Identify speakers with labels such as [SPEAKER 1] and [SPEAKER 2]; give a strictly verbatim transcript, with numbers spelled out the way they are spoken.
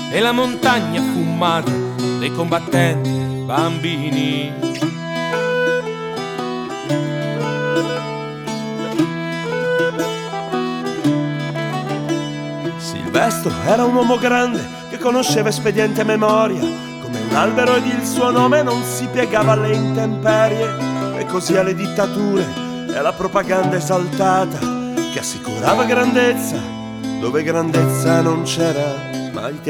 [SPEAKER 1] e la montagna fumata dei combattenti bambini.
[SPEAKER 2] Silvestro era un uomo grande che conosceva espediente a memoria, come un albero ed il suo nome non si piegava alle intemperie, e così alle dittature e alla propaganda esaltata che assicurava grandezza dove grandezza non c'era mai.